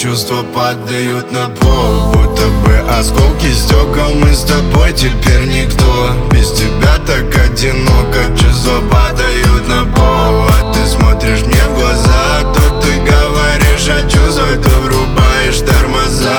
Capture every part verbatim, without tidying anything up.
чувства падают на пол, будто бы осколки стекол. Мы с тобой теперь никто, без тебя так одиноко. Чувства падают на пол, а ты смотришь мне в глаза. То ты говоришь о чувствах, то врубаешь тормоза.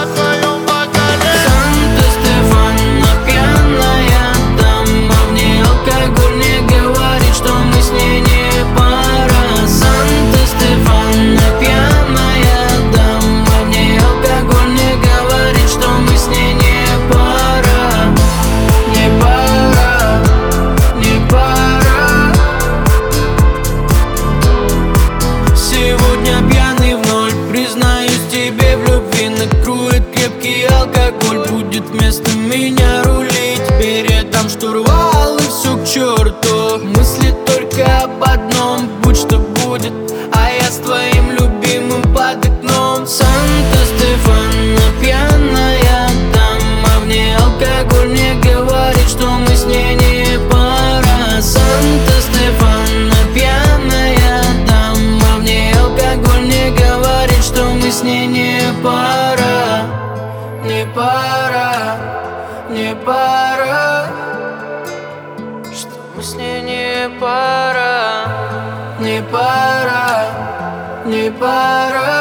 Накроет крепкий алкоголь, будет вместо меня рулить. Передам штурвал и все к черту. Мысли только об одном, будь что будет, а я с твоим любимым под окном. Санта-Стефана пьяная дама, в ней алкоголь мне говорит, что мы с ней не пара. Санта-Стефана пьяная дама, в ней алкоголь мне говорит, что мы с ней не пара. Не пара, не пара, что мы с ней не пара. Не пара, не пара.